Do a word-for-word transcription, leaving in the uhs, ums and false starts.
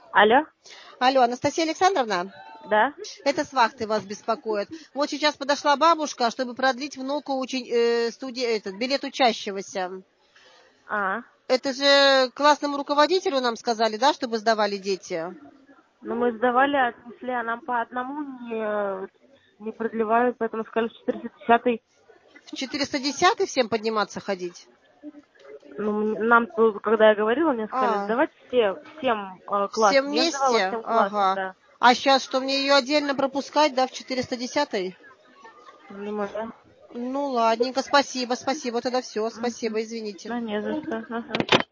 Алло, Алло, Анастасия Александровна? да? Это с вахты вас беспокоит. Вот сейчас подошла бабушка, чтобы продлить внуку учи- э, студи- этот, билет учащегося. А, Это же классному руководителю нам сказали, да, чтобы сдавали дети? ну мы сдавали, отнесли, а нам по одному не, не продлевают, поэтому сказали в четыреста десятый. В четыреста десятый всем подниматься ходить? Ну, м- нам тут, когда я говорила, мне сказали А, сдавать все, всем э, все классом. Я сдавала вместе? всем классом, Ага. да. А сейчас что, мне ее отдельно пропускать, да, в четыреста десятый? Думаю, да. Ну, ладненько, спасибо, спасибо, тогда все, Угу. спасибо, извините. Да не за что. Ага.